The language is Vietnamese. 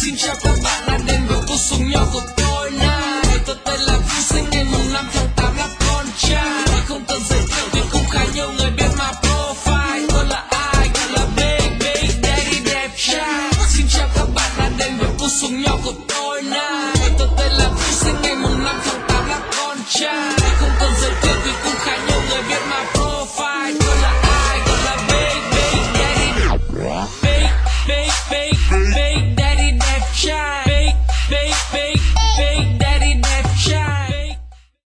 Xin chào các bạn đã đến với cuộc sống nhỏ của tôi này. Tôi tên là Vũ, sinh ngày mùng 5 tháng 8 là con trai. Không cần giới thiệu vì cũng khá nhiều người biết mà profile. Tôi là ai? Gọi là Big Daddy đẹp trai. Xin chào các bạn đã đến với cuộc sống nhỏ của tôi này. Tôi tên là Vũ, sinh ngày mùng 5 tháng 8 là con trai. Không cần giới thiệu vì cũng khá nhiều